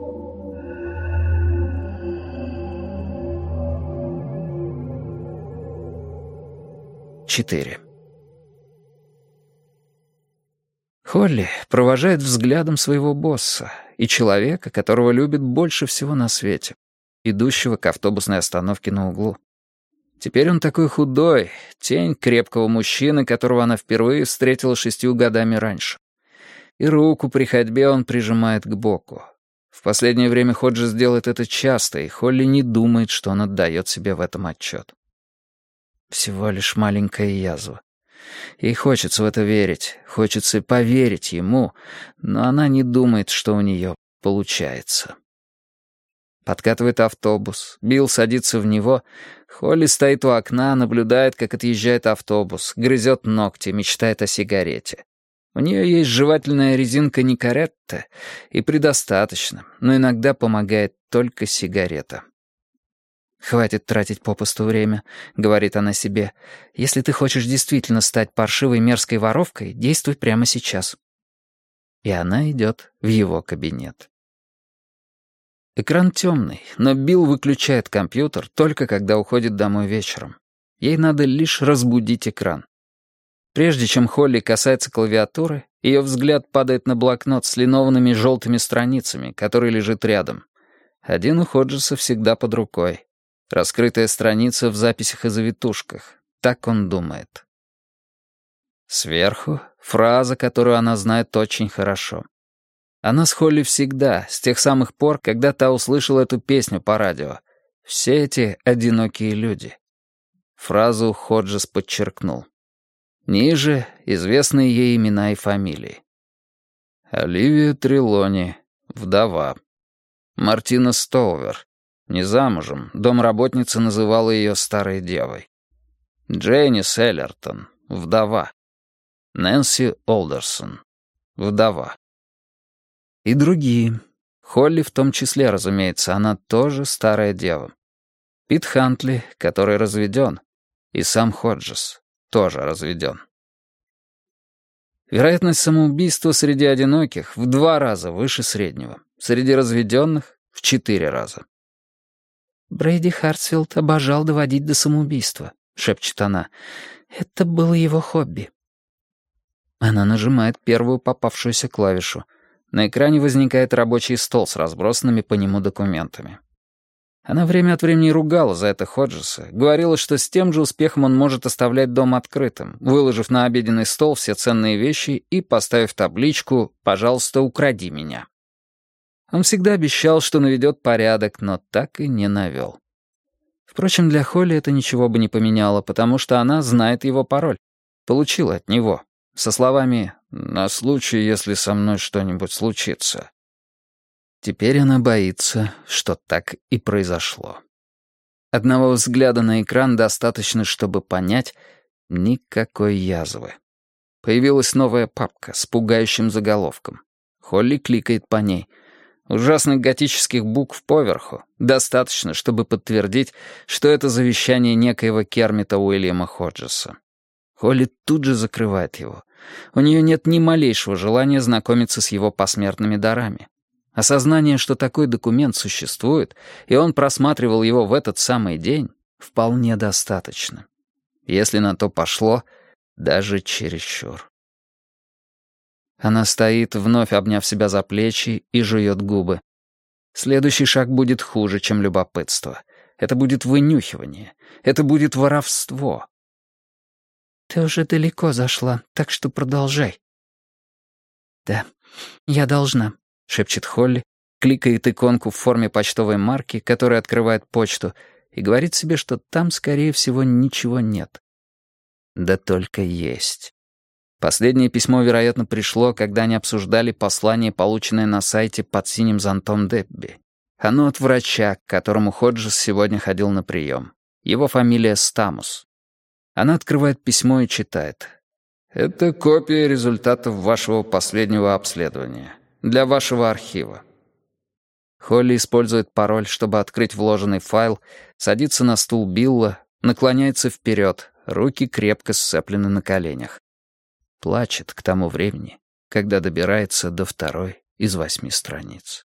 4. Холли провожает взглядом своего босса и человека, которого любит больше всего на свете, идущего к автобусной остановке на углу. Теперь он такой худой, тень крепкого мужчины, которого она впервые встретила 6 годами раньше. И руку при ходьбе он прижимает к боку. В последнее время Ходжес делает это часто, и Холли не думает, что он отдает себе в этом отчет. Всего лишь маленькая язва. Ей хочется в это верить, хочется поверить ему, но она не думает, что у нее получается. Подкатывает автобус, Билл садится в него, Холли стоит у окна, наблюдает, как отъезжает автобус, грызет ногти, мечтает о сигарете. У нее есть жевательная резинка Никаретта, и предостаточно, но иногда помогает только сигарета. «Хватит тратить попусту время», — говорит она себе. «Если ты хочешь действительно стать паршивой мерзкой воровкой, действуй прямо сейчас». И она идет в его кабинет. Экран темный, но Билл выключает компьютер только когда уходит домой вечером. Ей надо лишь разбудить экран. Прежде чем Холли касается клавиатуры, ее взгляд падает на блокнот с линованными желтыми страницами, который лежит рядом. Один у Ходжеса всегда под рукой. Раскрытая страница в записях и завитушках. Так он думает. Сверху фраза, которую она знает очень хорошо. Она с Холли всегда, с тех самых пор, когда та услышала эту песню по радио. Все эти одинокие люди. Фразу Ходжес подчеркнул. Ниже известные ей имена и фамилии. Оливия Трелони, вдова. Мартина Стоувер, не замужем, домработница называла ее старой девой. Дженнис Эллертон, вдова. Нэнси Олдерсон, вдова. И другие. Холли в том числе, разумеется, она тоже старая дева. Пит Хантли, который разведен, и сам Ходжес тоже разведен. Вероятность самоубийства среди одиноких в 2 раза выше среднего, среди разведенных — в 4 раза. «Брэйди Хартфилд обожал доводить до самоубийства», — шепчет она. «Это было его хобби». Она нажимает первую попавшуюся клавишу. На экране возникает рабочий стол с разбросанными по нему документами. Она время от времени ругала за это Ходжеса, говорила, что с тем же успехом он может оставлять дом открытым, выложив на обеденный стол все ценные вещи и поставив табличку «Пожалуйста, укради меня». Он всегда обещал, что наведет порядок, но так и не навел. Впрочем, для Холли это ничего бы не поменяло, потому что она знает его пароль. Получила от него. Со словами «на случай, если со мной что-нибудь случится». Теперь она боится, что так и произошло. Одного взгляда на экран достаточно, чтобы понять — никакой язвы. Появилась новая папка с пугающим заголовком. Холли кликает по ней. Ужасных готических букв поверху достаточно, чтобы подтвердить, что это завещание некоего Кермита Уильяма Ходжеса. Холли тут же закрывает его. У нее нет ни малейшего желания знакомиться с его посмертными дарами. Осознание, что такой документ существует, и он просматривал его в этот самый день, вполне достаточно. Если на то пошло, даже чересчур. Она стоит, вновь обняв себя за плечи, и жует губы. Следующий шаг будет хуже, чем любопытство. Это будет вынюхивание. Это будет воровство. «Ты уже далеко зашла, так что продолжай». «Да, я должна», — шепчет Холли, кликает иконку в форме почтовой марки, которая открывает почту, и говорит себе, что там, скорее всего, ничего нет. Да только есть. Последнее письмо, вероятно, пришло, когда они обсуждали послание, полученное на сайте под синим зонтом Дебби. Оно от врача, к которому Ходжес сегодня ходил на прием. Его фамилия Стамус. Она открывает письмо и читает. «Это копия результатов вашего последнего обследования. Для вашего архива». Холли использует пароль, чтобы открыть вложенный файл, садится на стул Билла, наклоняется вперед, руки крепко сцеплены на коленях. Плачет к тому времени, когда добирается до 2 из 8 страниц.